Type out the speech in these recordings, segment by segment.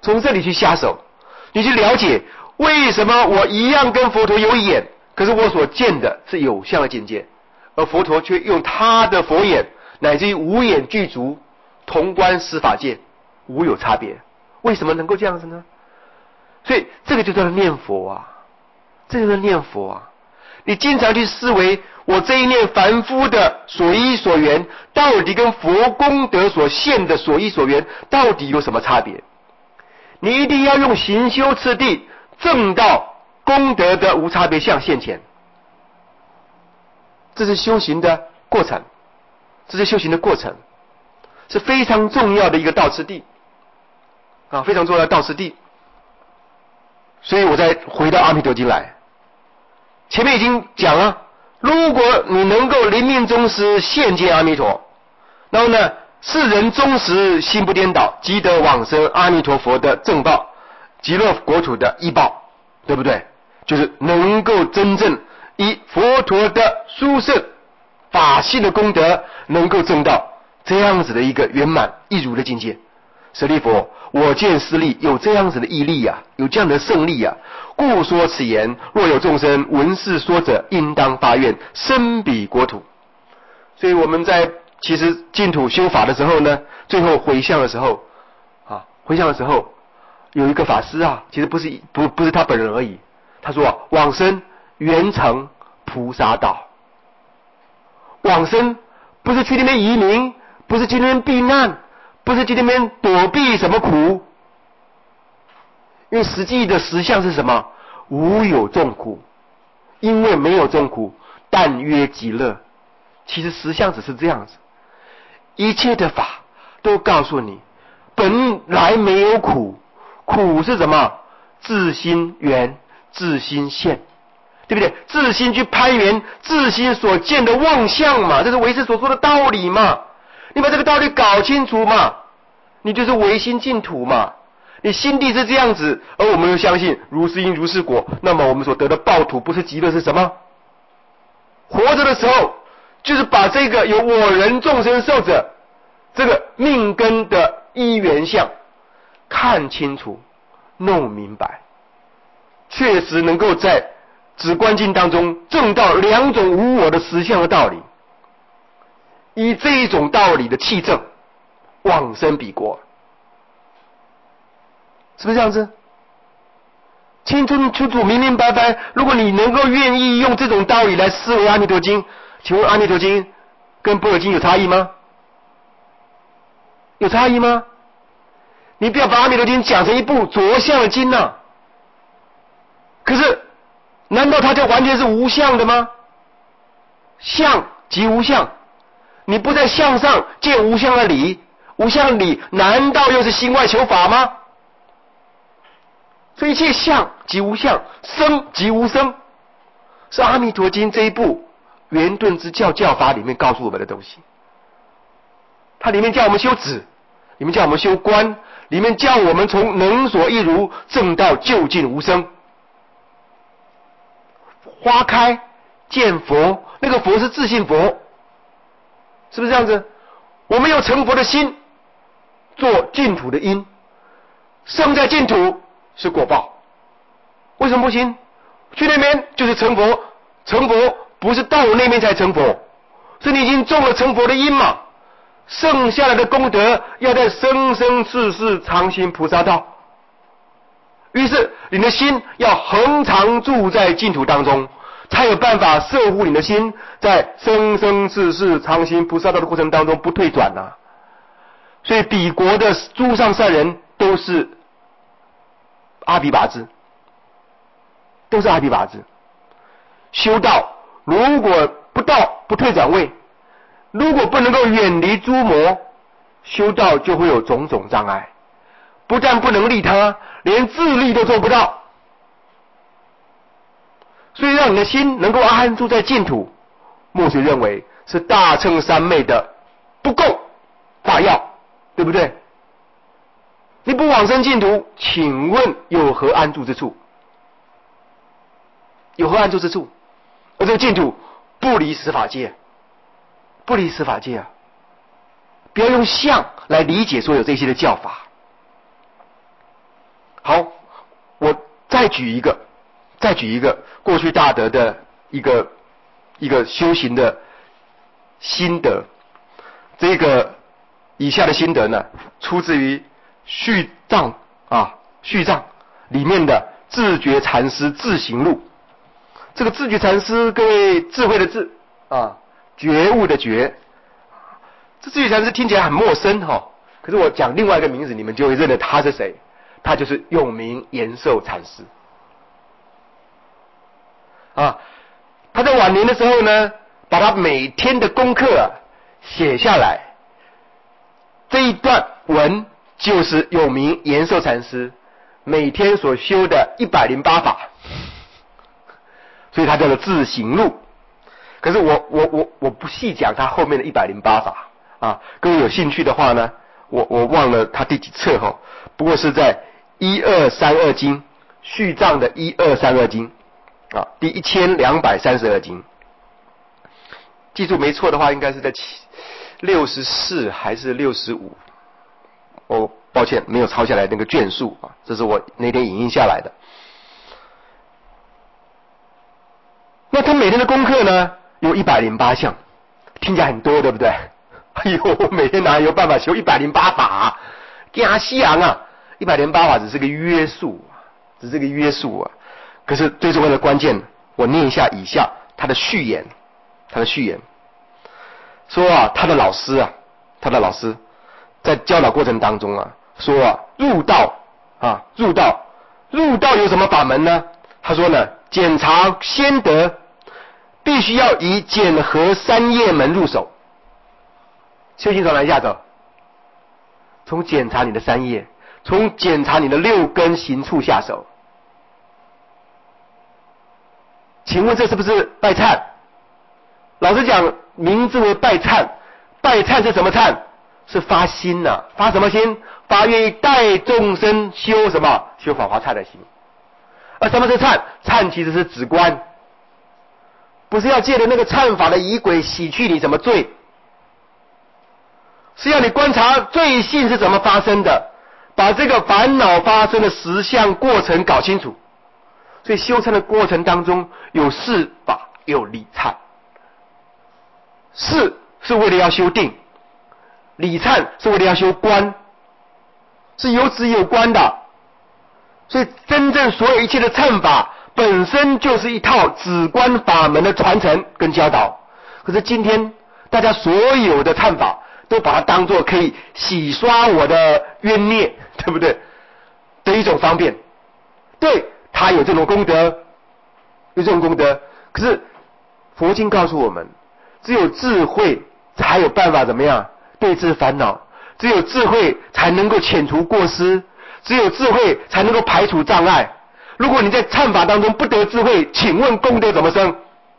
从这里去下手，你去了解为什么我一样跟佛陀有眼，可是我所见的是有相的境界，而佛陀却用他的佛眼乃至于无眼具足，同观十法界，无有差别。为什么能够这样子呢？所以这个就叫做念佛啊，这就是念佛啊。你经常去思维，我这一念凡夫的所依所缘，到底跟佛功德所现的所依所缘，到底有什么差别？你一定要用行修次第，证到功德的无差别相现前。这是修行的过程，这是修行的过程，是非常重要的一个道次第啊，非常重要的道次第。所以我再回到阿弥陀经来，前面已经讲了，如果你能够临命终时现见阿弥陀，然后呢，世人终时心不颠倒，即得往生阿弥陀佛的正报，极乐国土的依报，对不对？就是能够真正以佛陀的殊胜法性的功德，能够证到这样子的一个圆满一如的境界。舍利弗，我见师利有这样子的毅力啊，有这样的胜利啊，故说此言。若有众生闻是说者，应当发愿生彼国土。所以我们在其实净土修法的时候呢，最后回向的时候啊，回向的时候有一个法师啊，其实不是他本人而已，他说啊，往生圆成菩萨道。往生不是去那边移民，不是去那边避难，不是去那边躲避什么苦，因为实际的实相是什么？无有众苦，因为没有众苦，但曰极乐。其实实相只是这样子，一切的法都告诉你，本来没有苦，苦是什么？自心缘，自心现，对不对？自心去攀缘，自心所见的妄相嘛，这是唯识所说的道理嘛。你把这个道理搞清楚嘛，你就是唯心净土嘛。你心地是这样子，而我们又相信如是因如是果，那么我们所得的报土不是极乐是什么？活着的时候就是把这个有我人众生寿者这个命根的因缘相看清楚弄明白，确实能够在止观境当中证到两种无我的实相的道理，以这一种道理的气证往生彼国，是不是这样子？清楚明明白白。如果你能够愿意用这种道理来思维阿弥陀经，请问阿弥陀经跟般若经有差异吗？有差异吗？你不要把阿弥陀经讲成一部着相的经啊。可是难道它就完全是无相的吗？相即无相，你不在相上见无相的理，无相的理难道又是心外求法吗？所以一切相即无相，生即无生，是阿弥陀经这一部圆顿之教教法里面告诉我们的东西。它里面叫我们修止，里面叫我们修观，里面叫我们从能所一如证到究竟无生。花开见佛，那个佛是自性佛，是不是这样子？我们有成佛的心，做净土的因，生在净土是果报。为什么不行？去那边就是成佛，成佛不是到那边才成佛，是你已经种了成佛的因嘛，剩下来的功德要在生生世世常行菩萨道。于是你的心要恒常住在净土当中，才有办法摄护你的心在生生世世常行菩萨道的过程当中不退转啊。所以彼国的诸上善人都是阿毗跋致，都是阿毗跋致。修道如果不到不退转位，如果不能够远离诸魔，修道就会有种种障碍，不但不能利他，连自利都做不到。所以让你的心能够安住在净土，墨学认为是大乘三昧的不够大要，对不对？你不往生净土，请问有何安住之处？有何安住之处？而这个净土不离十法界，不离十法界啊！不要用相来理解所有这些的教法。 再举一个过去大德的一个修行的心得。这个以下的心得呢，出自于续藏里面的智觉禅师自行录。这个智觉禅师，各位智慧的智觉悟的觉。这智觉禅师听起来很陌生可是我讲另外一个名字，你们就会认得他是谁。他就是永明延寿禅师他在晚年的时候呢，把他每天的功课写下来。这一段文就是永明延寿禅师每天所修的108法，所以他叫做自行录。可是我不细讲他后面的108法各位有兴趣的话呢，我忘了他第几册不过是在1232经续藏的1232经第1232经，记住没错的话，应该是在64还是65，我抱歉没有抄下来那个卷数这是我那天影印下来的。那他每天的功课呢，有108项，听起来很多，对不对？哎呦，我每天哪有办法修108法惊死人108法只是个约束可是最重要的关键，我念一下以下他的序言。说他的老师在教导过程当中说入道有什么法门呢？他说呢，检查先得必须要以检核三业门入手。修行从哪下手？从检查你的三业，从检查你的6根行处下手。请问这是不是拜忏？老实讲，名字为拜忏。拜忏是什么忏？是发心发什么心？发愿意带众生修什么？修法华忏的心。而什么是忏？忏其实是止观，不是要借着那个忏法的仪轨洗去你什么罪，是要你观察罪性是怎么发生的，把这个烦恼发生的实相过程搞清楚。所以修忏的过程当中有事法，有理忏。事是为了要修定，理忏是为了要修观，是有止有观的。所以真正所有一切的忏法本身就是一套止观法门的传承跟教导。可是今天大家所有的忏法都把它当作可以洗刷我的冤孽，对不对？的一种方便。对，他有这种功德，可是佛经告诉我们，只有智慧才有办法怎么样对治烦恼，只有智慧才能够遣除过失，只有智慧才能够排除障碍。如果你在忏法当中不得智慧，请问功德怎么生？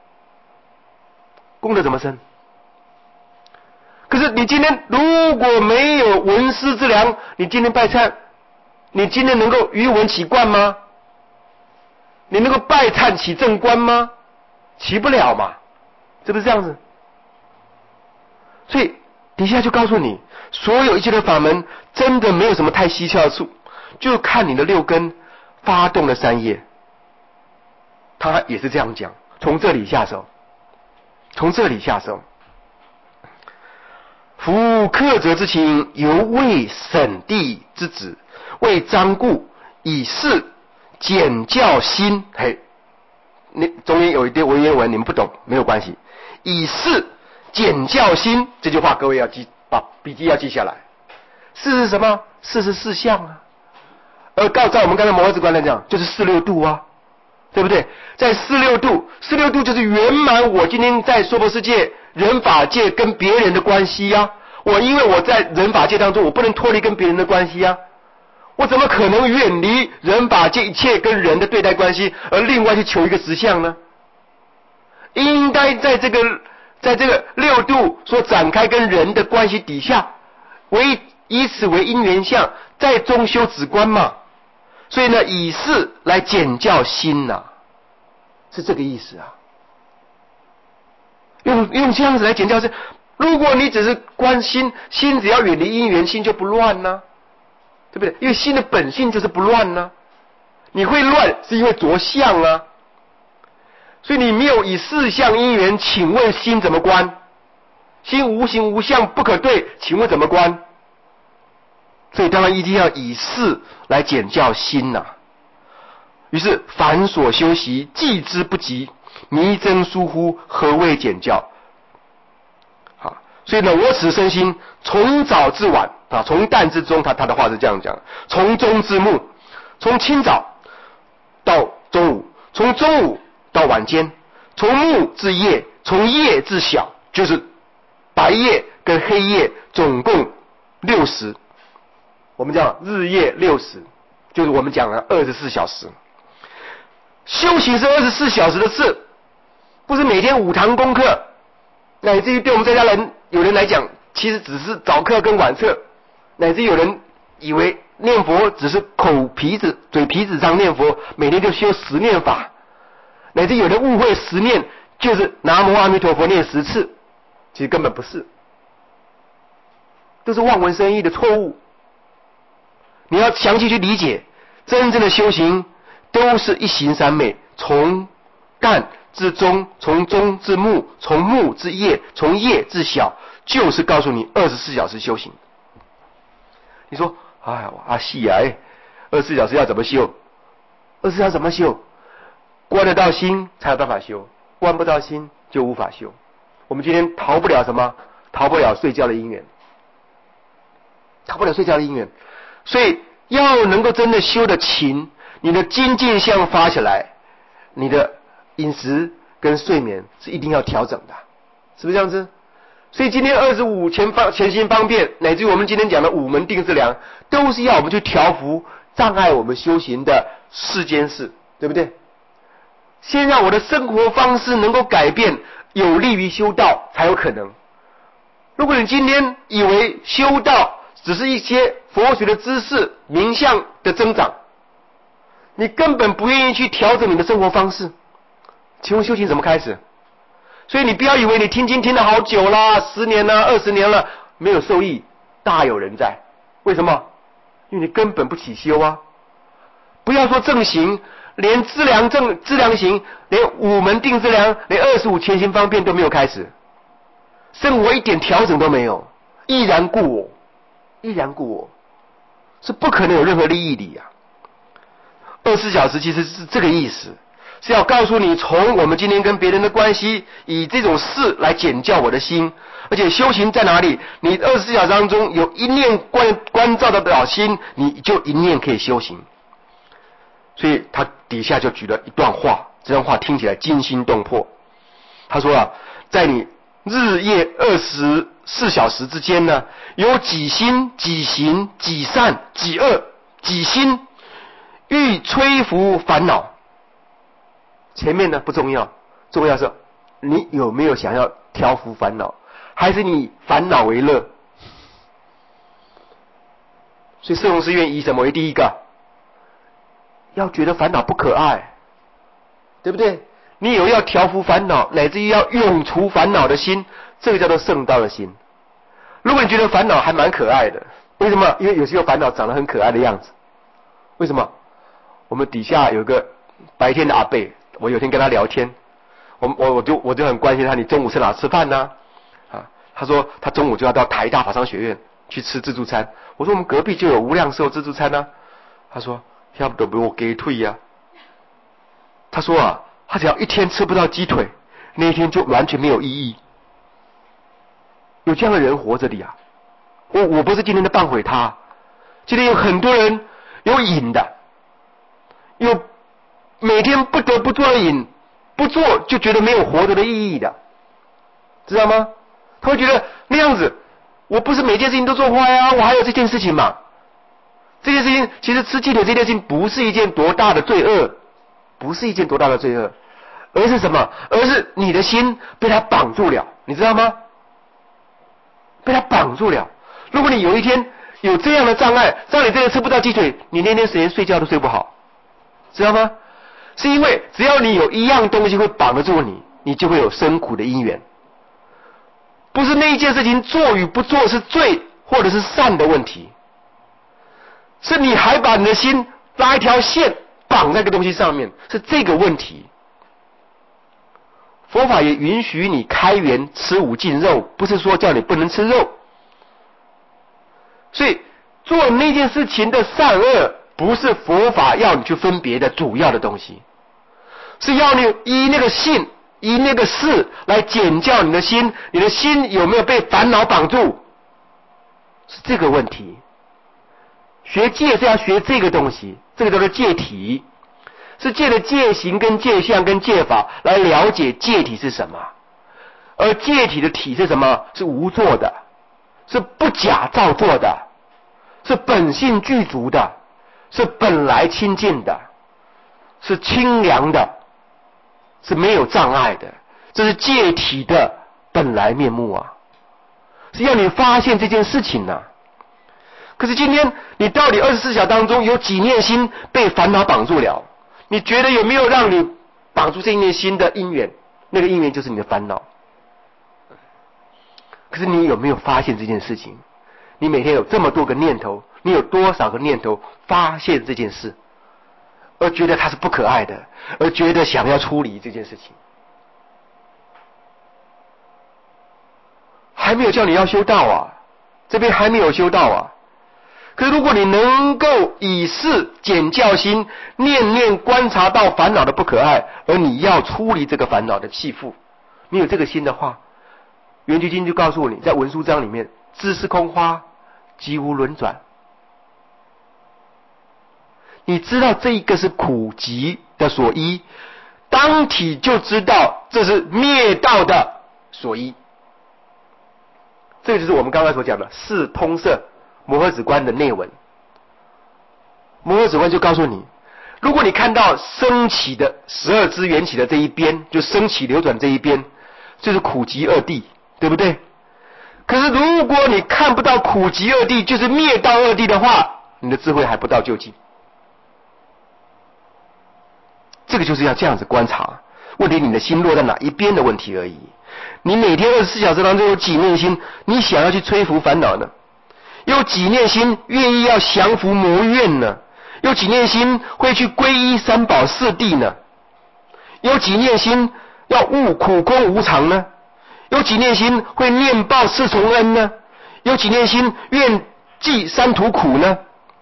可是你今天如果没有闻思之良，你今天拜忏，你今天能够于闻起观吗？你能够拜忏起正观吗？起不了嘛，是不是这样子？所以底下就告诉你，所有一切的法门真的没有什么太蹊跷处，就看你的6根发动了3业。他也是这样讲，从这里下手。夫克责之情，犹未审地之旨，为彰故，以示简教心。你中间有一堆文言文你们不懂没有关系，以示简教心这句话各位要把笔记要记下来。事是什么？事是4相而照我们刚才摩诃子观来讲，就是46度对不对？在46度就是圆满我今天在娑婆世界人法界跟别人的关系我因为我在人法界当中，我不能脱离跟别人的关系我怎么可能远离人法界一切跟人的对待关系，而另外去求一个实相呢？应该在这个6度所展开跟人的关系底下，以此为因缘相，在中修止观嘛。所以呢，以示来简教心是这个意思用这样子来简教心。如果你只是观心只要远离因缘，心就不乱对不对？因为心的本性就是不乱你会乱是因为着相啊。所以你没有以四相因缘，请问心怎么观？心无形无相不可对，请问怎么观？所以当然一定要以事来检教心呐。于是凡所修习，记之不及，迷真疏忽，何谓检教？好，所以呢，我此身心从早至晚啊，从旦至中，他的话是这样讲，从中至暮，从清早到中午，从中午到晚间，从暮至夜，从夜至晓，就是白夜跟黑夜总共60，我们讲日夜60，就是我们讲的24小时。修行是24小时的事，不是每天5堂功课，乃至于对我们在家人有人来讲，其实只是早课跟晚课，乃至有人以为念佛只是口皮子、嘴皮子上念佛，每天就修10念法，乃至有人误会10念就是南无阿弥陀佛念10次，其实根本不是，都是望文生义的错误。你要详细去理解，真正的修行都是一行三昧，从旦至中，从中至暮，从暮至夜，从夜至晓，就是告诉你24小时修行。你说哎呀阿细啊，24小时要怎么修？24小时怎么修？关得到心才有办法修，关不到心就无法修。我们今天逃不了什么？逃不了睡觉的因缘，逃不了睡觉的因缘。所以要能够真的修得勤，你的精进相发起来，你的饮食跟睡眠是一定要调整的，是不是这样子？所以今天25前心方便，乃至于我们今天讲的5门定志良，都是要我们去调伏障碍我们修行的世间事，对不对？先让我的生活方式能够改变，有利于修道才有可能。如果你今天以为修道只是一些佛学的知识、名相的增长，你根本不愿意去调整你的生活方式，请问修行怎么开始？所以你不要以为你听经听了好久啦，10年啦、20年了，没有受益，大有人在。为什么？因为你根本不起修啊！不要说正行，连资粮行，连5门定资粮，连25前行方便都没有开始，生活一点调整都没有，依然故我，是不可能有任何利益的呀。24小时其实是这个意思，是要告诉你，从我们今天跟别人的关系，以这种事来检教我的心。而且修行在哪里？你24小时当中有一念关照得了心，你就一念可以修行。所以他底下就举了一段话，这段话听起来惊心动魄。他说啊，在你日夜24小时之间呢，有几心、几行、几善、几恶、几心欲摧伏烦恼。前面呢不重要，重要是你有没有想要调伏烦恼，还是你烦恼为乐？所以摄容寺院以什么为第一个？要觉得烦恼不可爱，对不对？你有要调伏烦恼，乃至于要永除烦恼的心，这个叫做圣道的心。如果你觉得烦恼还蛮可爱的，为什么？因为有些烦恼长得很可爱的样子。为什么？我们底下有个白天的阿伯，我有天跟他聊天，我就很关心他，你中午去哪吃饭呢？他说他中午就要到台大法商学院去吃自助餐。我说我们隔壁就有无量寿自助餐呢。他说要不得我给退呀。他说啊，他只要一天吃不到鸡腿，那一天就完全没有意义。有这样的人活着的呀。我不是今天的谤毁他，今天有很多人有瘾的，有每天不得不做的瘾，不做就觉得没有活着的意义的，知道吗？他会觉得那样子，我不是每件事情都做坏啊，我还有这件事情嘛。这件事情其实吃鸡腿这件事情不是一件多大的罪恶，而是什么？而是你的心被他绑住了，你知道吗？被他绑住了。如果你有一天有这样的障碍，让你真的吃不到鸡腿，你那天连睡觉都睡不好，知道吗？是因为只要你有一样东西会绑得住你，你就会有生苦的因缘。不是那一件事情做与不做是罪或者是善的问题，是你还把你的心拉一条线绑在一个东西上面，是这个问题。佛法也允许你开源吃五净肉，不是说叫你不能吃肉。所以做那件事情的善恶，不是佛法要你去分别的主要的东西，是要你依那个信，依那个事来检教你的心，你的心有没有被烦恼绑住，是这个问题。学戒是要学这个东西，这个叫做戒体，是借着戒行跟戒相跟戒法来了解戒体是什么。而戒体的体是什么？是无作的，是不假造作的，是本性具足的，是本来清净的，是清凉的，是没有障碍的。这是戒体的本来面目啊，是要你发现这件事情啊。可是今天你到底24小当中有几念心被烦恼绑住了？你觉得有没有让你绑住这一念心的因缘？那个因缘就是你的烦恼。可是你有没有发现这件事情？你每天有这么多个念头，你有多少个念头发现这件事，而觉得它是不可爱的，而觉得想要处理这件事情？还没有叫你要修道啊，这边还没有修道啊。可是如果你能够以事检教心，念念观察到烦恼的不可爱，而你要处理这个烦恼的弃妇，你有这个心的话，圆觉经就告诉你，在文殊章里面，知是空花，即无轮转。你知道这一个是苦集的所依，当体就知道这是灭道的所依。这个就是我们刚才所讲的四通摄摩诃止观的内文。摩诃止观就告诉你，如果你看到升起的12支缘起的这一边，就升起流转这一边，就是苦集二谛，对不对？可是如果你看不到苦集二谛，就是灭道二谛的话，你的智慧还不到究竟。这个就是要这样子观察，问题你的心落在哪一边的问题而已。你每天24小时当中有几念心你想要去摧伏烦恼呢？有几念心愿意要降伏魔怨呢？有几念心会去皈依三宝四谛呢？有几念心要悟苦空无常呢？有几念心会念报四重恩呢？有几念心愿济三途苦呢？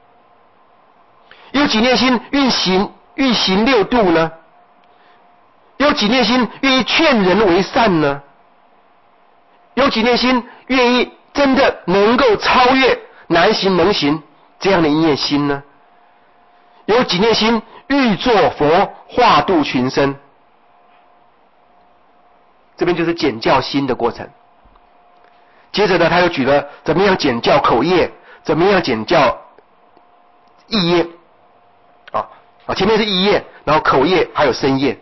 有几念心愿行六度呢？有几念心愿意劝人为善呢？有几念心愿意真的能够超越难行能行这样的一念心呢？有几念心欲作佛化度群生？这边就是检教心的过程。接着呢，他又举了怎么样检教口业，怎么样检教意业前面是意业，然后口业还有身业，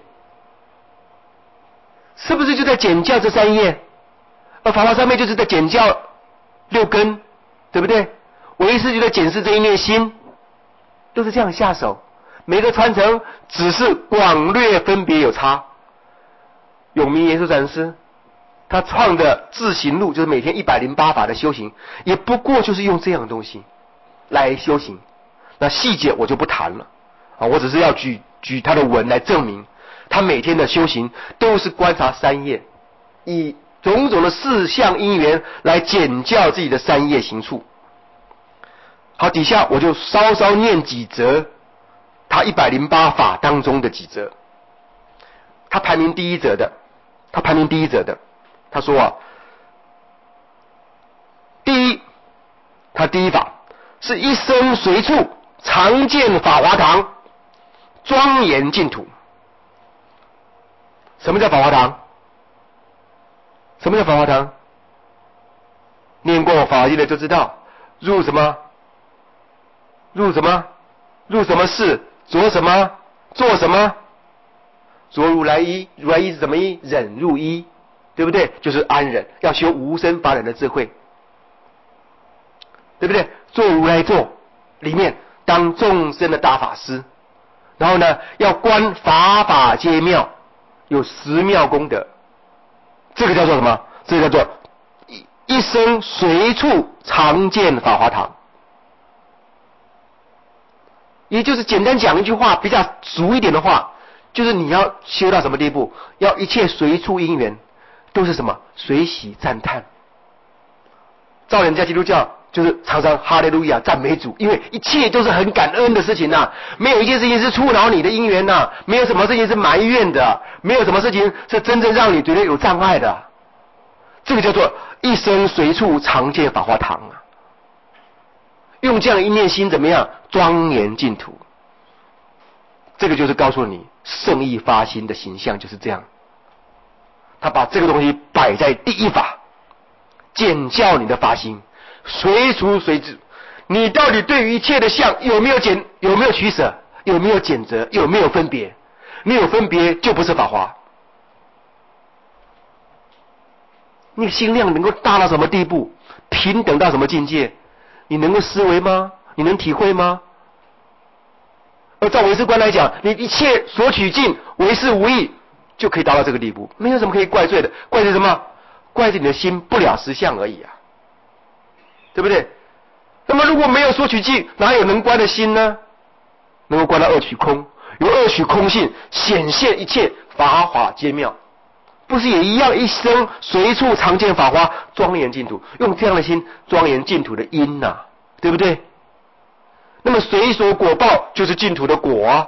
是不是就在检教这三业？而法华三昧就是在检教六根，对不对？唯识就在检视这一念心，都是这样下手。每个传承只是广略分别有差。永明严肃禅师他创的自行路，就是每天108法的修行，也不过就是用这样的东西来修行。那细节我就不谈了我只是要举他的文来证明，他每天的修行都是观察三业，以种种的四项因缘来检教自己的三业行处。好，底下我就稍稍念几则他108法当中的几则。他排名第一则的，他说他第一法是一生随处常见法华堂，庄严净土。什么叫法华堂？什么叫法华堂？念过法华经的就知道，入什么事，着什么，做什么。着如来衣，如来衣是什么衣？忍入衣，对不对？就是安忍，要修无生法忍的智慧，对不对？做如来坐里面当众生的大法师，然后呢要观法法皆妙，有10妙功德。这个叫做什么？这个叫做一生随处常见法华堂。 也就是简单讲一句话，比较俗一点的话，就是你要修到什么地步？要一切随处因缘都是什么？随喜赞叹。照人家基督教就是常常哈利路亚赞美主，因为一切都是很感恩的事情呐，没有一件事情是触恼你的因缘呐，没有什么事情是埋怨的，没有什么事情是真正让你觉得有障碍的。这个叫做一生随处常见法华堂啊。用这样的一念心怎么样？庄严净土。这个就是告诉你圣意发心的形象就是这样。他把这个东西摆在第一法，减教你的发心，随处随至。你到底对于一切的相有没有取舍？有没有减责？有没有分别？没有分别就不是法华。你的心量能够大到什么地步？平等到什么境界？你能够思维吗？你能体会吗？而照唯识观来讲，你一切所取尽，唯识无益，就可以达到这个地步，没有什么可以怪罪的。怪罪什么？怪罪你的心不了实相而已啊，对不对？那么如果没有所取尽，哪有能观的心呢？能够观到二取空，由二取空性显现一切法华皆妙，不是也一样？一生随处常见法华，庄严净土，用这样的心庄严净土的因啊，对不对？那么随所果报就是净土的果啊。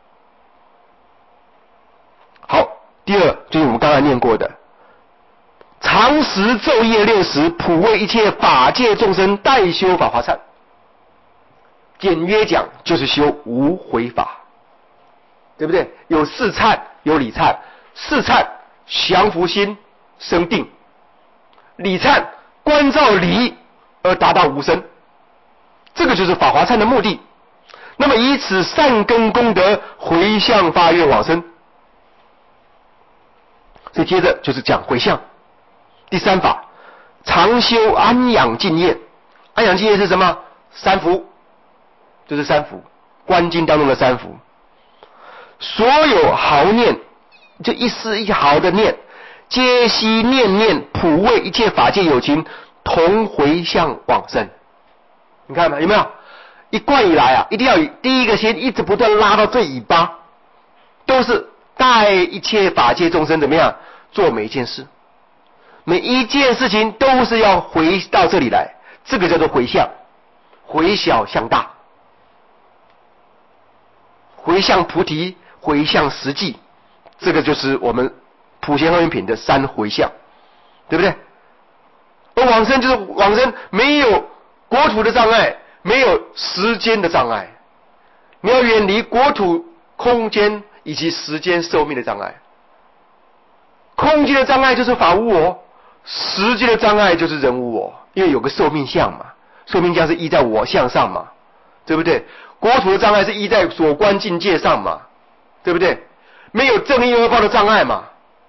好，第二就是我们刚才念过的，常时昼夜60，普为一切法界众生代修法华忏。简约讲就是修无悔法，对不对？有事忏，有理忏。事忏降伏心生定，理忏观照理而达到无生，这个就是法华忏的目的。那么以此善根功德回向发愿往生。所以接着就是讲回向。第三法，常修安养净业。安养净业是什么？三福，就是三福，观经当中的三福。所有毫念，就一丝一毫的念，皆悉念念普为一切法界有情同回向往生。你看有没有？一贯以来啊，一定要以第一个心一直不断拉到最尾巴，都是带一切法界众生怎么样做每一件事，每一件事情都是要回到这里来，这个叫做回向，回小向大，回向菩提，回向实际，这个就是我们普贤行愿品的三回向，对不对？而往生就是往生没有国土的障碍，没有时间的障碍，你要远离国土、空间以及时间寿命的障碍。空间的障碍就是法无我，时间的障碍就是人无我，因为有个寿命相嘛，寿命相是依在我相上嘛，对不对？国土的障碍是依在所观境界上嘛，对不对？没有正因恶报的障碍嘛，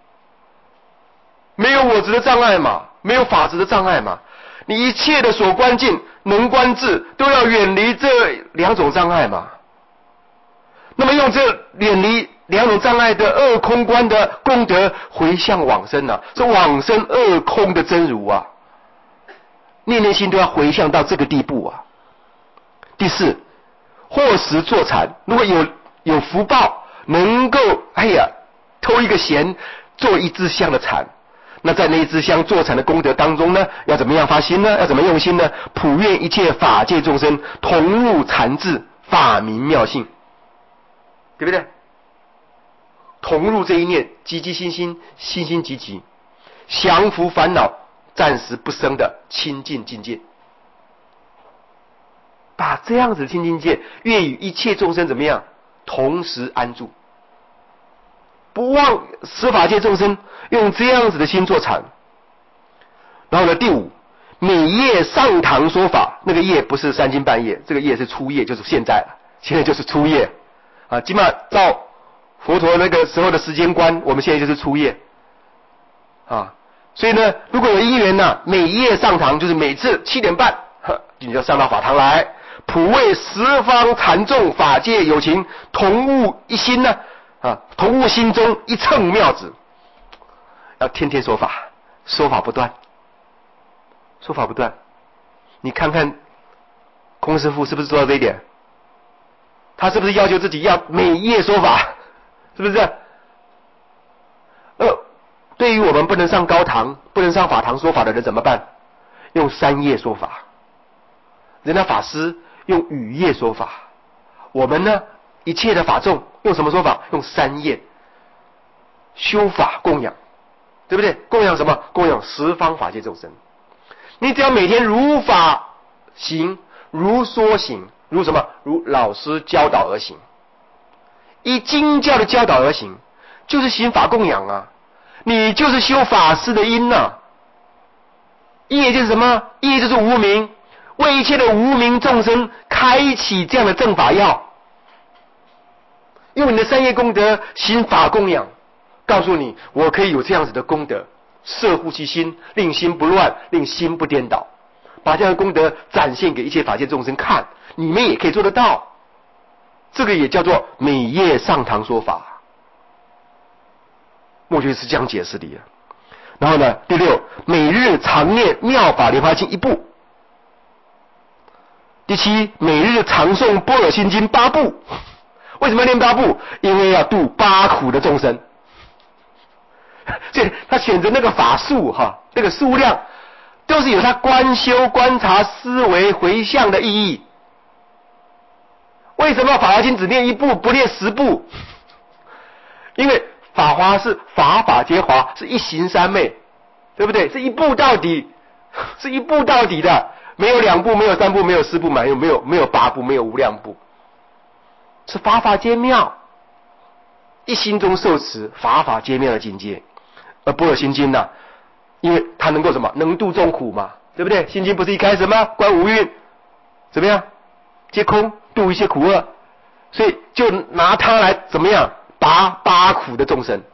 没有我执的障碍嘛，没有法执的障碍嘛，你一切的所观境能观智都要远离这两种障碍嘛。那么用这远离两种障碍的二空观的功德回向往生啊，是往生二空的真如啊，念念心都要回向到这个地步啊。第四，或时坐禅，如果有福报能够偷一个闲做一支香的禅，那在那一支香坐禅的功德当中呢，要怎么样发心呢？要怎么用心呢？普愿一切法界众生同入禅智，法明妙性，对不对？同入这一念，积积心心，心心积积，降伏烦恼，暂时不生的清净境界。把这样子的清净境界，愿与一切众生怎么样同时安住，不忘十法界众生，用这样子的心坐禅。然后呢，第五，每夜上堂说法，那个夜不是三更半夜，这个夜是初夜，就是现在了，现在就是初夜啊。起码照佛陀那个时候的时间观，我们现在就是初夜啊。所以呢，如果有因缘呢，每夜上堂，就是每次7点半，你就上到法堂来，普为十方禅众法界有情同悟一心呢，同悟心中一乘妙子，要天天说法，说法不断，说法不断。你看看空师父是不是做到这一点？ 他是不是要求自己要每夜说法？是不是？对于我们不能上高堂、不能上法堂说法的人怎么办？用3夜说法。人家法师用雨夜说法，我们呢，一切的法众用什么说法？用3夜修法供养，对不对？供养什么？供养十方法界众生。你只要每天如法行，如说行，如什么？如老师教导而行，依经教的教导而行，就是行法供养啊。你就是修法师的因啊。业就是什么？业就是无明，为一切的无明众生开启这样的正法药，用你的3业功德行法供养，告诉你我可以有这样子的功德，摄护其心，令心不乱，令心不颠倒，把这样的功德展现给一切法界众生看，你们也可以做得到。这个也叫做每夜上堂说法。墨学是这样解释的。然后呢，第6，每日常念妙法莲华经1部。第7，每日常诵般若心经8部。为什么要念8部？因为要度8苦的众生。所以他选择那个法数那个数量都是有他观修、观察、思维、回向的意义。为什么法华经只念1部不念10部？因为法华是法法皆华，是一行三昧，对不对？是一步到底，是一步到底的，没有2部，没有3部，没有4部，没有8部，没有无量部，是法法皆妙，一心中受持，法法皆妙的境界。而般若心经呢，因为它能够什么？能度众苦嘛，对不对？心经不是一开始吗？观五蕴，怎么样？皆空，度一切苦厄，所以就拿它来怎么样？拔8苦的众生，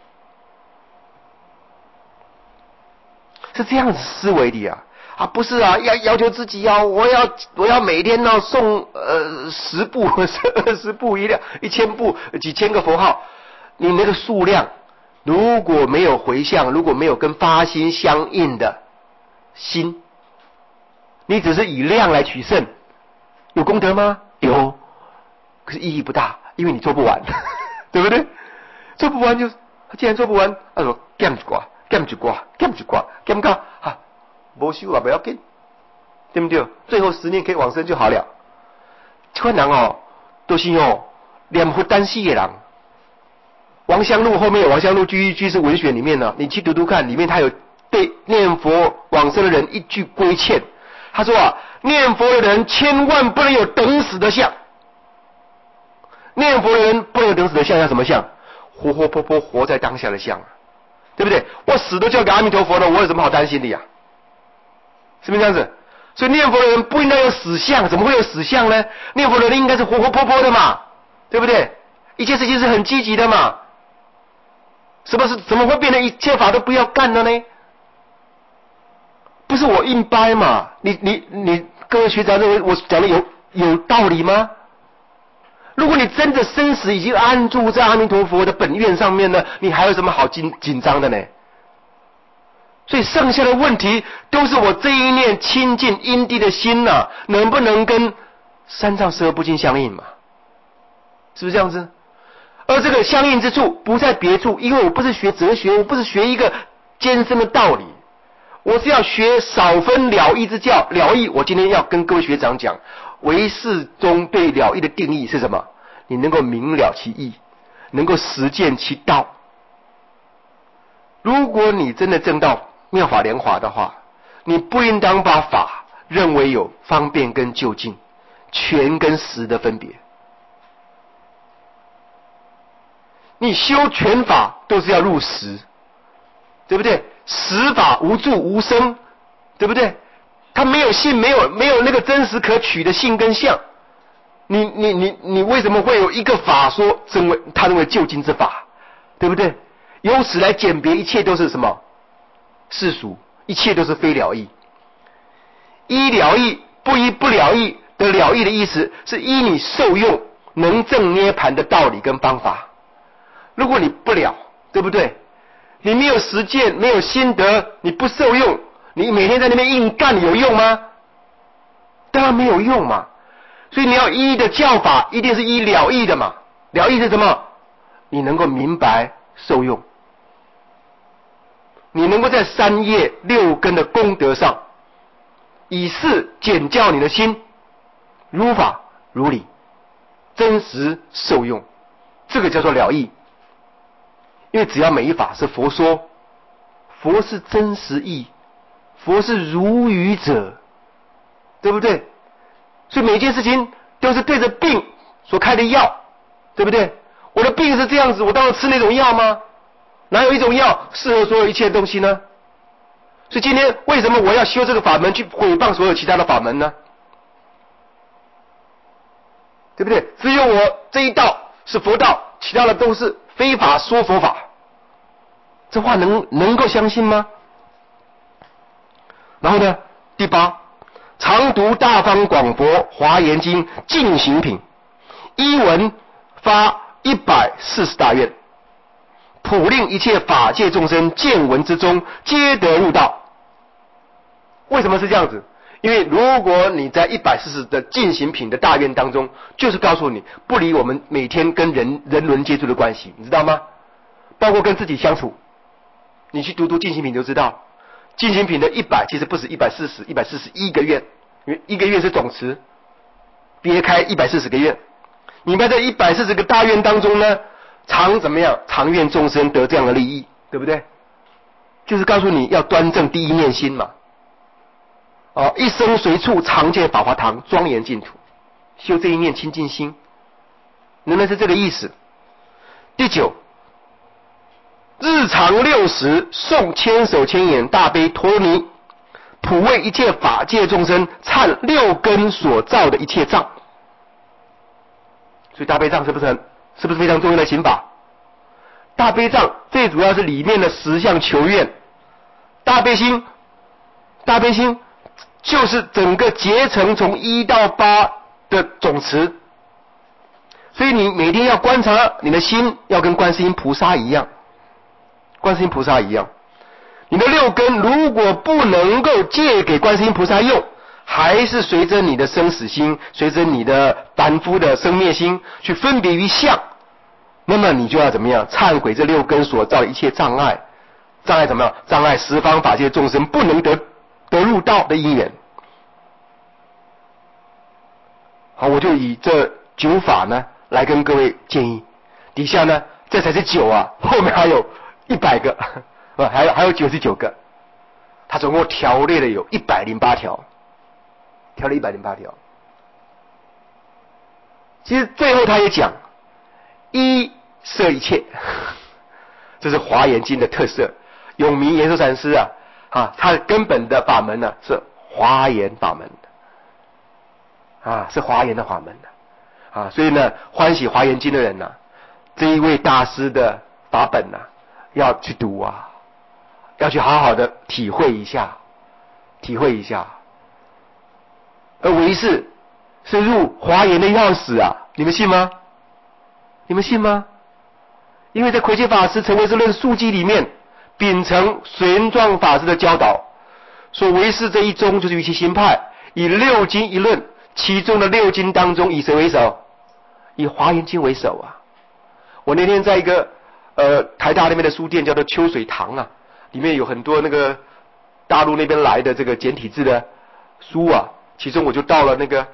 是这样子思维的不是要求自己我要每天诵10部、20部、1000部、几千个佛号，你那个数量如果没有回向，如果没有跟发心相应的心，你只是以量来取胜，有功德吗？有，可是意义不大，因为你做不完。对不对？做不完既然做不完，他说减一挂，减一挂，减一挂，减到没修不要紧，对不对？最后10年可以往生就好了。这款人都是念佛单细的人。王香露后面有王香露居士文选里面呢，你去读读看，里面他有对念佛往生的人一句规劝，他说念佛的人千万不能有等死的相。念佛的人不能有等死的相，要什么相？活活泼泼活在当下的相，对不对？我死都交给阿弥陀佛了，我有什么好担心的呀？是不是这样子？所以念佛的人不应该有死相，怎么会有死相呢？念佛的人应该是活活泼泼的嘛，对不对？一切事情是很积极的嘛。怎么会变成一切法都不要干了呢？不是我硬掰嘛？你各位学长认为我讲的有道理吗？如果你真的生死已经安住在阿弥陀佛的本愿上面呢，你还有什么好紧张的呢？所以剩下的问题都是我这一念清净因地的心能不能跟三藏十二部经相应嘛？是不是这样子？而这个相应之处不在别处，因为我不是学哲学，我不是学一个艰深的道理，我是要学少分了义之教。了义，我今天要跟各位学长讲，唯识中对了义的定义是什么？你能够明了其意，能够实践其道。如果你真的证到妙法莲华的话，你不应当把法认为有方便跟就近、全跟实的分别。你修全法都是要入实，对不对？实法无住无生，对不对？它没有性，没有那个真实可取的性跟相。你为什么会有一个法说他认为就近之法，对不对？由此来鉴别一切都是什么世俗，一切都是非了义。依了义不依不了义的了义的意思是依你受用能证涅盘的道理跟方法。如果你不了，对不对？你没有实践，没有心得，你不受用，你每天在那边硬干有用吗？当然没有用嘛。 所以你要依的教法一定是依了义的嘛。了义是什么？你能够明白受用，你能够在三业六根的功德上，以示简教你的心，如法如理，真实受用，这个叫做了义。因为只要每一法是佛说，佛是真实义，佛是如语者，对不对？所以每件事情都是对着病所开的药，对不对？我的病是这样子，我当然吃那种药吗？哪有一种药适合所有一切东西呢？所以今天为什么我要修这个法门去毁谤所有其他的法门呢？对不对？只有我这一道是佛道，其他的都是非法说佛法，这话能够相信吗？然后呢，第八，常读大方广佛华严经净行品，依文发140大愿，普令一切法界众生见闻之中，皆得入道。为什么是这样子？因为如果你在140的净行品的大愿当中，就是告诉你不离我们每天跟人伦接触的关系，你知道吗？包括跟自己相处，你去读净行品就知道，净行品的100其实不止140、141个愿，因为一个愿是总词，别开140个愿。你在这140个大愿当中呢，常怎么样？常愿众生得这样的利益，对不对？就是告诉你要端正第一念心嘛。一生随处常见法华堂，庄严净土，修这一念清净心，原来是这个意思。第9，日常60诵千手千眼大悲陀罗尼，普为一切法界众生忏六根所造的一切障。所以大悲障是不是非常重要的行法？大悲障最主要是里面的10项求愿，大悲心就是整个结成从1到8的总词。所以你每天要观察你的心，要跟观世音菩萨一样，你的六根如果不能够借给观世音菩萨用，还是随着你的生死心，随着你的凡夫的生灭心去分别于相，那么你就要怎么样？忏悔这六根所造的一切障碍。障碍怎么样？障碍十方法界众生不能得入道的因缘。好，我就以这9法呢来跟各位建议。底下呢，这才是9啊，后面还有100个，还有99个。他总共条列了有108条，条列108条。其实最后他也讲，一摄一切，这是华严经的特色。永明延寿禅师他根本的法门呢是华严法门的，是华严的法门的，所以呢，欢喜华严经的人这一位大师的法本要去读要去好好的体会一下。而唯识是入华严的钥匙你们信吗？因为在魁伽法师成唯识论述记里面，秉承玄奘法师的教导，说唯识这一宗就是瑜伽行派，以6经一论，其中的6经当中以谁为首？以华严经为首我那天在一个台大那边的书店叫做秋水堂里面有很多那个大陆那边来的这个简体字的书其中我就到了那个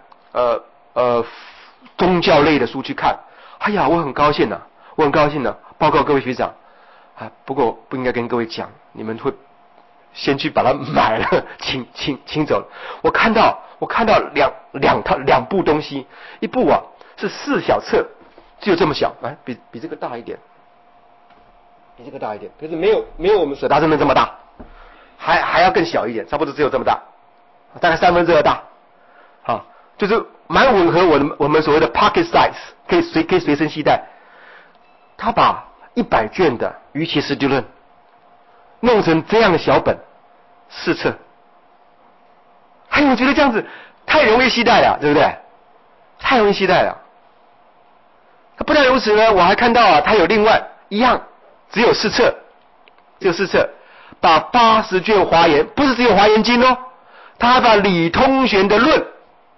宗教类的书去看。哎呀，我很高兴报告各位学长不过不应该跟各位讲，你们会先去把它买了，请走了。我看到两部东西，一部是4小册，只有这么小，比这个大一点，可是没有我们舍大圣的这么大，还要更小一点，差不多只有这么大，大概2/3大，就是蛮吻合我们所谓的 pocket size， 可以随身携带。他把100卷的《瑜伽师地论》弄成这样的小本4册，我觉得这样子太容易携带了，对不对？太容易携带了。不但如此呢，我还看到他有另外一样，只有4册，把80卷华严，不是只有华严经他还把李通玄的论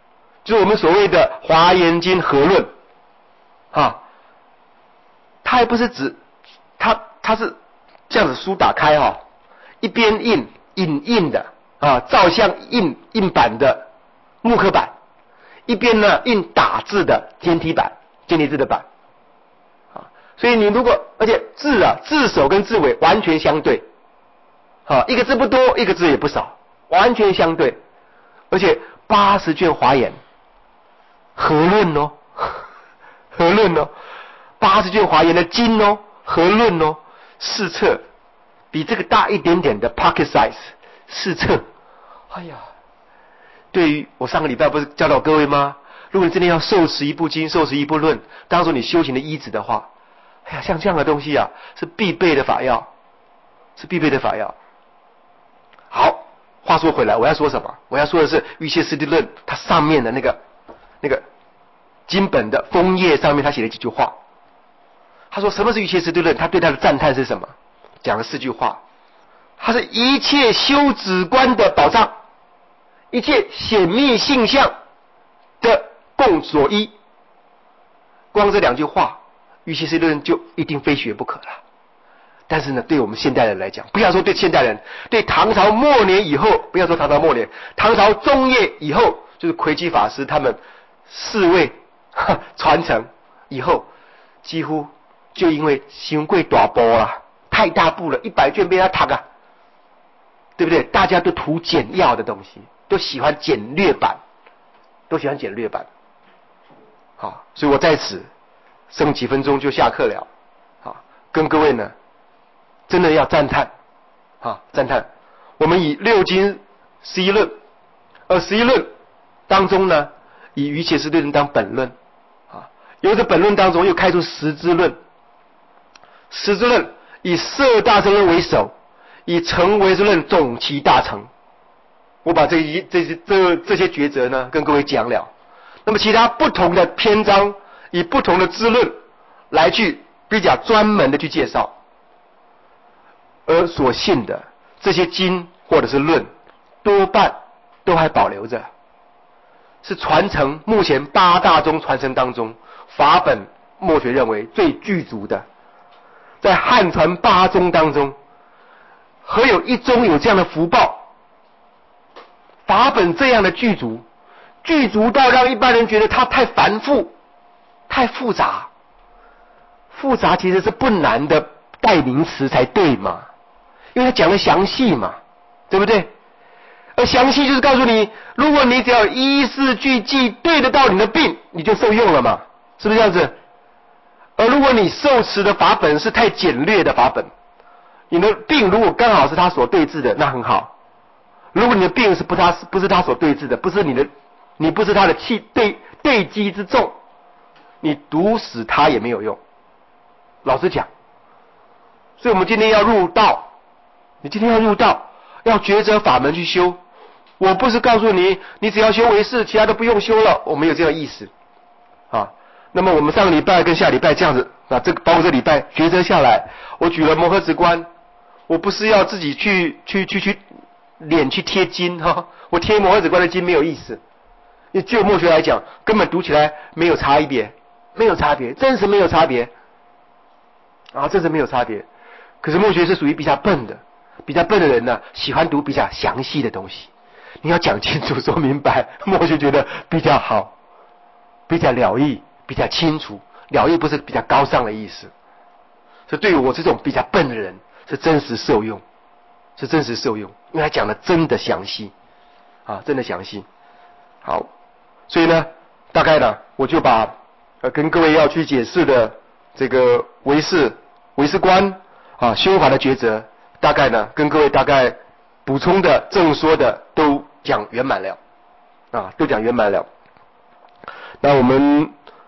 就是我们所谓的华严经合论啊。它还不是指它是这样子，书打开哈，一边影印的啊，照相印版的木刻版，一边呢印打字的简体字的版啊。所以你如果而且字首跟字尾完全相对啊，一个字不多，一个字也不少，完全相对。而且80卷华严合论哦，合论哦，80卷华严的经哦，合论哦，4册，比这个大一点点的 pocket size 4册。哎呀，对于我上个礼拜不是教导各位吗？如果你真的要受持一部经，受持一部论，当做你修行的依止的话，哎呀，像这样的东西啊，是必备的法要，是必备的法要。好，话说回来，我要说什么？我要说的是《瑜伽师地论》，它上面的那个经本的封页上面，他写了几句话。他说什么是瑜伽师地论？他对他的赞叹是什么？讲了4句话。它是一切修止观的宝藏，一切显密性相的共所依。光这2句话，瑜伽师地论就一定非学不可了。但是呢，对我们现代人来讲，不要说对现代人，对唐朝末年以后，不要说唐朝末年，唐朝中叶以后，就是魁基法师他们4位传承以后，几乎就因为行贵大波了，太大部了，100卷被他读啊，对不对？大家都图简要的东西，都喜欢简略版，好，所以我在此剩几分钟就下课了，好，跟各位呢真的要赞叹啊，赞叹！我们以6经11论，而11论当中呢，以瑜伽师地论当本论啊，由这本论当中又开出十支论以摄大乘论为首，以成唯识论总其大成。我把这些抉择呢跟各位讲了。那么其他不同的篇章，以不同的支论来去比较专门的去介绍。而所信的这些经或者是论，多半都还保留着，是传承目前8大宗传承当中，法本默学认为最具足的。在汉传8宗当中，何有一宗有这样的福报？法本这样的具足到让一般人觉得它太繁复、太复杂。复杂其实是不难的代名词才对嘛，因为他讲的详细嘛，对不对？而详细就是告诉你，如果你只要依4句记对得到你的病，你就受用了嘛，是不是这样子？而如果你受持的法本是太简略的法本，你的病如果刚好是他所对治的，那很好。如果你的病是不是他所对治的，你不是他的对机之重，你毒死他也没有用。老实讲，所以我们今天要入道，你今天要入道，要抉择法门去修。我不是告诉你，你只要修唯识，其他都不用修了，我没有这样的意思啊。那么我们上个礼拜跟下礼拜这样子啊，包括这礼拜抉择下来，我举了摩诃止观，我不是要自己去脸去贴金哈，我贴摩诃止观的金没有意思，因为就默学来讲，根本读起来没有差别，真是没有差别啊，真是没有差别。可是默学是属于比较笨的人呢，喜欢读比较详细的东西，你要讲清楚说明白，默学觉得比较好，比较了义，比较清楚。了义不是比较高尚的意思，所以对于我这种比较笨的人是真实受用，因为他讲的真的详细啊，真的详细。好，所以呢，大概呢，我就把跟各位要去解释的这个唯识观啊，修法的抉择，大概呢跟各位大概补充的正说的都讲圆满了啊，都讲圆满了。那我们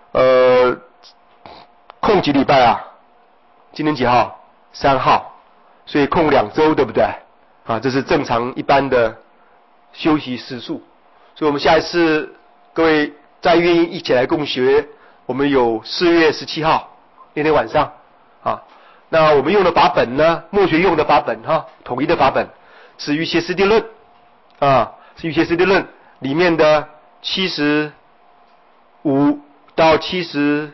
空几礼拜啊？今天几号？3号，所以空2周，对不对？啊，这是正常一般的休息时数。所以我们下一次各位再愿意一起来共学，我们有4月17号那天晚上啊。那我们用的法本呢，默学用的法本哈，统一的法本是瑜伽师地论啊，是瑜伽师地论里面的74 5到78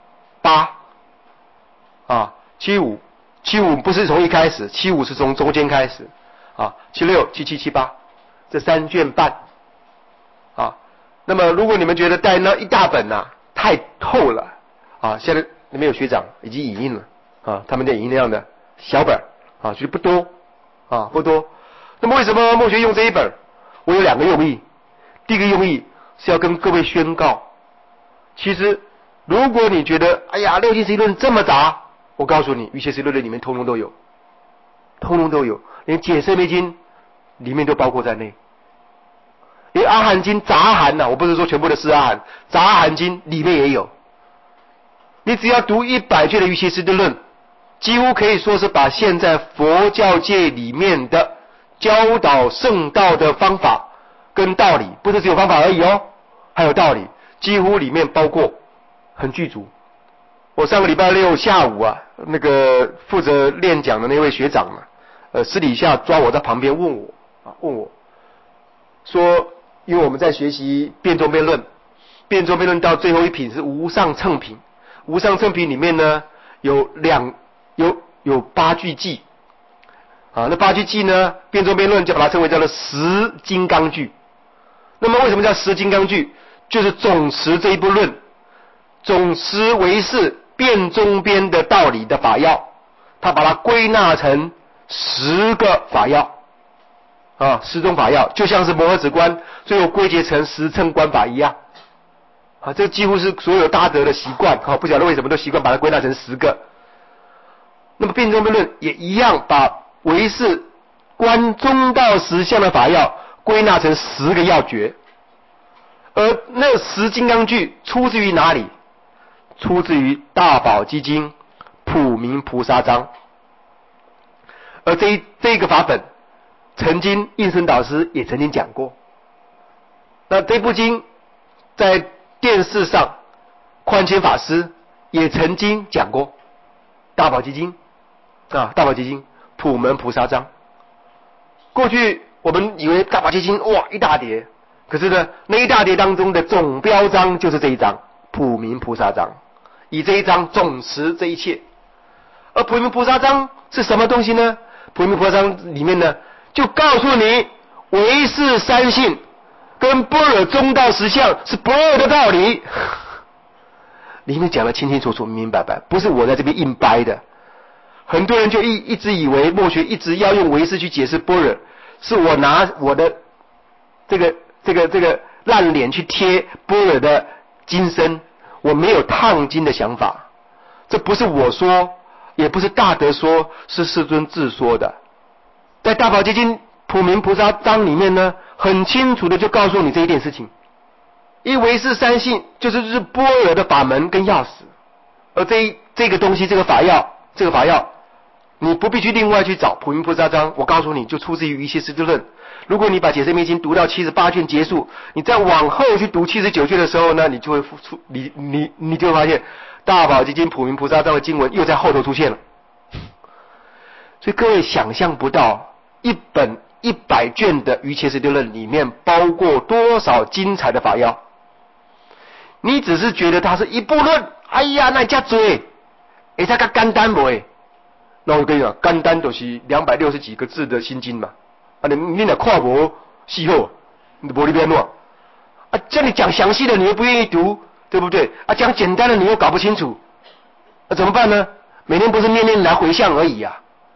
啊，75不是从一开始，75是从中间开始啊，76、77、78这3卷半啊。那么如果你们觉得带那一大本啊太厚了啊，现在那边有学长已经影印了啊，他们在影印那样的小本啊，其实不多啊，不多。那么为什么墨学用这一本？我有2个用意。第一个用意是要跟各位宣告，其实如果你觉得哎呀六经十一论这么杂，我告诉你，瑜伽十六论里面通通都有，通通都有，连解释密经里面都包括在内，连阿含经杂含我不是说全部的是阿含，杂含经里面也有。你只要读100卷的瑜伽十六论，几乎可以说是把现在佛教界里面的教导圣道的方法跟道理，不是只有方法而已还有道理，几乎里面包括，很具足。我上个礼拜六下午那个负责练讲的那位学长私底下抓我在旁边问我说，因为我们在学习辩中辩论，辩中辩论到最后一品是无上乘品，无上乘品里面呢有8句偈那8句偈呢，辩中辩论就把它称为叫做10金刚句。那么为什么叫10金刚句？就是总持这一部论，总持唯识辩中辩的道理的法要，他把它归纳成10个法要10种法要，就像是摩诃止观最后归结成10乘观法一样这几乎是所有大德的习惯不晓得为什么都习惯把它归纳成10个。那么辩中辩论也一样，把唯识观中道实相的法要归纳成10个要诀。而那10金刚句出自于哪里？出自于大宝积经普明菩萨章。而这个法本曾经应生导师也曾经讲过。那这部经在电视上宽谦法师也曾经讲过，大宝积经大宝积经普门菩萨章。过去我们以为大宝积经哇一大叠，可是呢那一大叠当中的总标章就是这一章普明菩萨章，以这一章总持这一切。而普明菩萨章是什么东西呢？普明菩萨章里面呢就告诉你唯识三性跟般若中道实相是不二的道理，里面讲得清清楚楚明明白白，不是我在这边硬掰的。很多人就一直以为墨学一直要用唯识去解释般若，是我拿我的这个烂脸去贴般若的经身，我没有烫金的想法。这不是我说，也不是大德说，是世尊自说的。在大宝积经普明菩萨章里面呢，很清楚的就告诉你这一件事情。因为唯识三性就是般若的法门跟钥匙，而这个东西这个法要你不必去另外去找普明菩萨章，我告诉你就出自于瑜伽师地论。如果你把解释密经读到78卷结束，你再往后去读79卷的时候呢，你就会你就会发现大宝积经普明菩萨章的经文又在后头出现了。所以各位想象不到一本100卷的瑜伽师地论里面包括多少精彩的法要。你只是觉得它是一部论，哎呀那这多会使较简单不？那我跟你讲，简单就是260几个字的心经嘛。你若看无细后，你无你变乱叫你讲详细的你又不愿意读，对不对讲简单的你又搞不清楚怎么办呢？每天不是念念来回向而已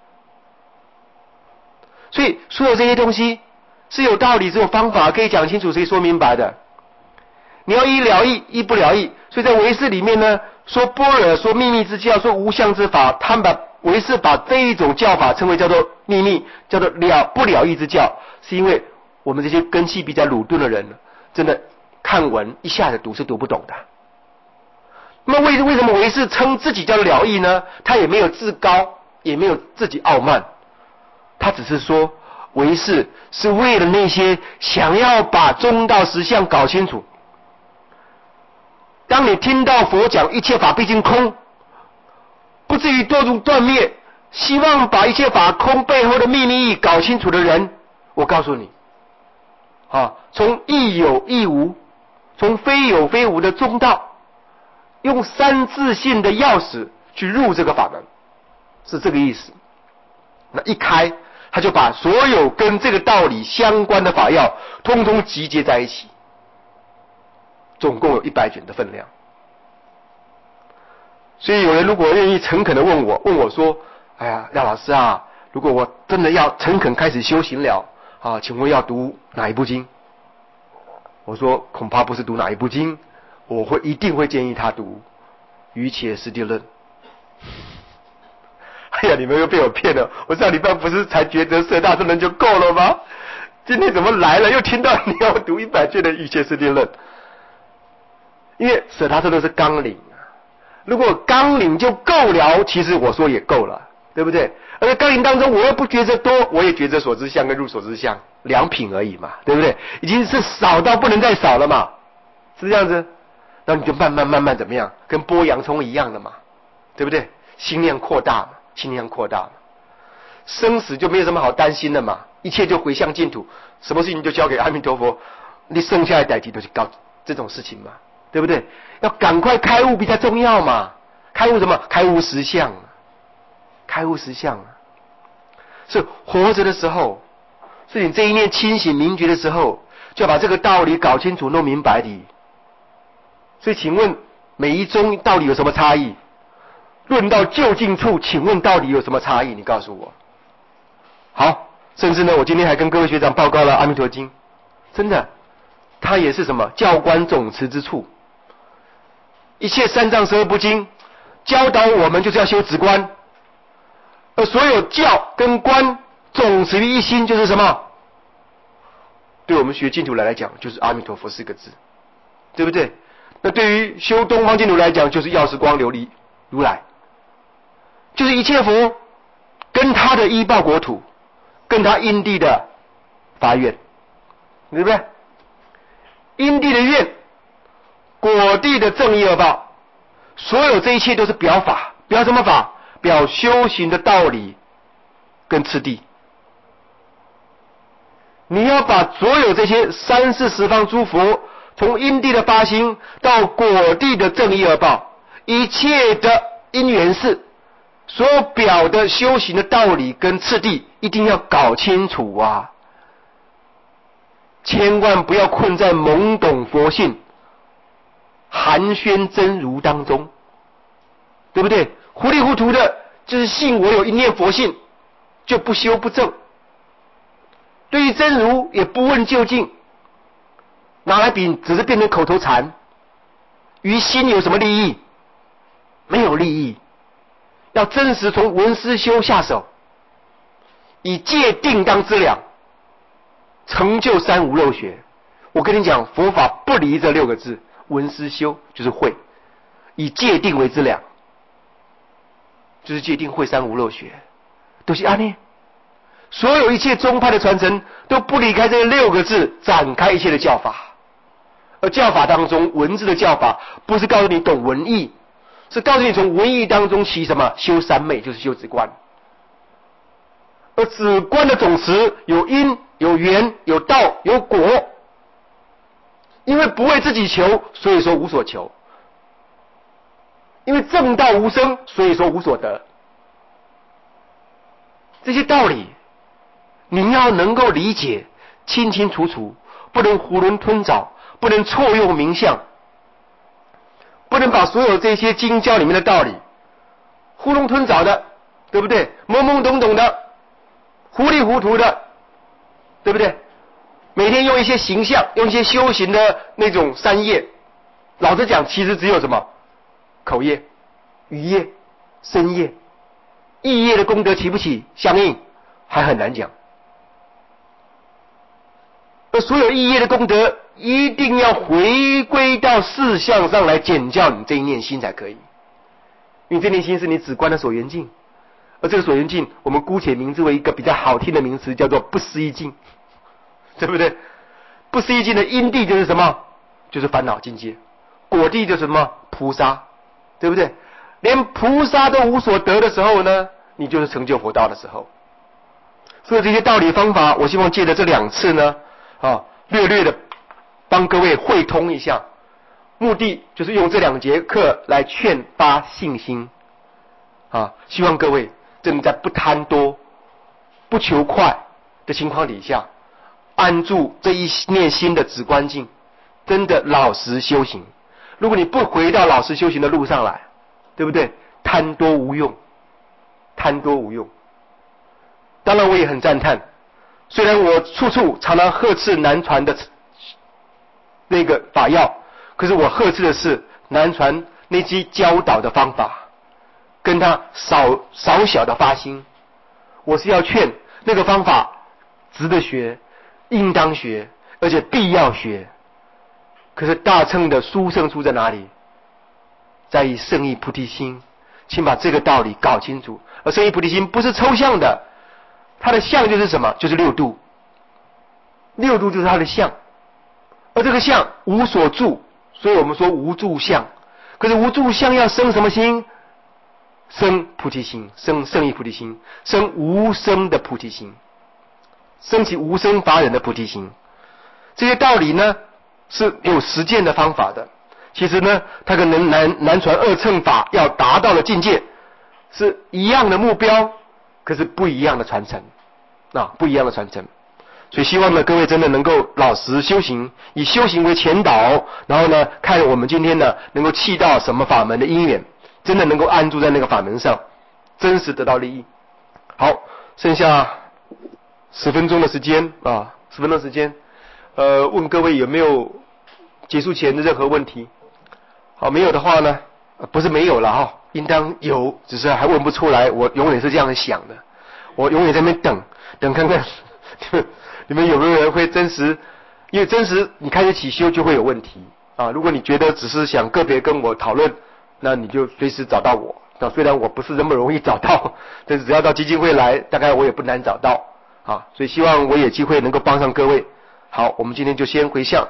所以所有这些东西是有道理，是有方法可以讲清楚，可以说明白的。你要一了义，一不了义。所以在唯识里面呢，说般若，说秘密之教，说无相之法，他们把唯识把这一种教法称为叫做秘密，叫做不了义之教，是因为我们这些根气比较鲁钝的人，真的看文一下子读是读不懂的。那么为什么唯识称自己叫了义呢？他也没有自高，也没有自己傲慢，他只是说唯识是为了那些想要把中道实相搞清楚。当你听到佛讲一切法毕竟空，不至于堕入断灭，希望把一切法空背后的秘密意搞清楚的人，我告诉你从亦有亦无， 从非有非无的中道，用三自性的钥匙去入这个法门，是这个意思。那一开，他就把所有跟这个道理相关的法要通通集结在一起，总共有100卷的分量。所以有人如果愿意诚恳的问我说，哎呀，廖老师啊，如果我真的要诚恳开始修行了啊，请问要读哪一部经？我说恐怕不是读哪一部经，我一定会建议他读瑜伽师地论。哎呀，你们又被我骗了！我上礼拜不是才觉得舍大乘论就够了吗？今天怎么来了又听到你要读100卷的瑜伽师地论？因为舍大乘论是纲领啊，如果纲领就够了，其实我说也够了，对不对？而在纲领当中，我又不觉得多，我也觉得所知相跟入所知相2品而已嘛，对不对？已经是少到不能再少了嘛，是这样子。那你就慢慢怎么样，跟剥洋葱一样的嘛，对不对？心量扩大嘛，心量扩大嘛，生死就没有什么好担心的嘛，一切就回向净土，什么事情就交给阿弥陀佛，你剩下的代替都去搞这种事情嘛，对不对？要赶快开悟比较重要嘛，开悟什么？开悟实相，开悟实相啊，是活着的时候，是你这一念清醒明觉的时候，就要把这个道理搞清楚弄明白的。所以请问每一宗到底有什么差异？论到究竟处，请问到底有什么差异？你告诉我。好，甚至呢，我今天还跟各位学长报告了《阿弥陀经》，真的，它也是什么教观总持之处。一切三藏十二部经教导我们就是要修止观，而所有教跟观总持于一心，就是什么？对我们学净土来讲，就是阿弥陀佛4个字，对不对？那对于修东方净土来讲，就是药师光琉璃如来，就是一切佛跟他的依报国土，跟他因地的发愿，对不对？因地的愿，果地的正义恶报，所有这一切都是表法，表什么法？表修行的道理跟次第。你要把所有这些三世十方诸佛，从因地的发心到果地的正义恶报，一切的因缘事所表的修行的道理跟次第，一定要搞清楚啊！千万不要困在懵懂佛性、寒暄真如当中，对不对？糊里糊涂的，就是信我有一念佛性，就不修不正。对于真如也不问究竟，拿来比只是变成口头禅，于心有什么利益？没有利益。要真实从闻思修下手，以戒定当资粮，成就三无漏学。我跟你讲，佛法不离这6个字，闻思修就是会，以戒定为资粮，就是戒定会三无漏学，都是这样。所有一切宗派的传承都不离开这6个字，展开一切的教法。而教法当中，文字的教法不是告诉你懂文义，是告诉你从文义当中起什么？修三昧，就是修止观。而止观的总持有因、有缘、有道、有果。因为不为自己求，所以说无所求；因为正道无生，所以说无所得。这些道理你要能够理解清清楚楚，不能囫囵吞枣，不能错用名相，不能把所有这些经教里面的道理囫囵吞枣的，对不对？懵懵懂懂的，糊里糊涂的，对不对？每天用一些形象，用一些修行的那种三业，老实讲，其实只有什么口业、语业、身业，意业的功德起不起相应，还很难讲。而所有意业的功德，一定要回归到事相上来检教你这一念心才可以。因为这念心是你止观的所缘境，而这个所缘境，我们姑且名字为一个比较好听的名词，叫做不思议境，对不对？不思议境的因地就是什么？就是烦恼境界。果地就是什么？菩萨，对不对？连菩萨都无所得的时候呢，你就是成就佛道的时候。所以这些道理方法，我希望借着这2次呢，略略的帮各位汇通一下， 目的就是用这2节课来劝发信心啊，希望各位真的在不贪多、不求快的情况底下，安住这一念心的止观境，真的老实修行。如果你不回到老实修行的路上来，对不对？贪多无用，贪多无用。当然我也很赞叹，虽然我处处常常呵斥南传的那个法要，可是我呵斥的是南传那些教导的方法，跟他少小的发心。我是要劝那个方法值得学，应当学，而且必要学。可是大乘的殊胜处在哪里？在于圣意菩提心，请把这个道理搞清楚。而圣意菩提心不是抽象的，它的相就是什么？就是六度。六度就是它的相，而这个相无所住，所以我们说无住相。可是无住相要生什么心？生菩提心，生圣意菩提心，生无生的菩提心，生起无生法忍的菩提心。这些道理呢是有实践的方法的。其实呢，它跟南传二乘法要达到的境界是一样的目标，可是不一样的传承啊，不一样的传承。所以希望呢，各位真的能够老实修行，以修行为前导，然后呢，看我们今天呢能够契到什么法门的因缘，真的能够安住在那个法门上，真实得到利益。好，剩下10分钟的时间啊，10分钟时间，问各位有没有结束前的任何问题？好，没有的话呢，不是没有了哈，应当有，只是还问不出来。我永远是这样想的，我永远在那边等看看你们有没有人会真实，因为真实你开始起修就会有问题啊。如果你觉得只是想个别跟我讨论，那你就随时找到我。虽然我不是那么容易找到，但是只要到基金会来，大概我也不难找到啊。所以希望我有机会能够帮上各位。好，我们今天就先回向。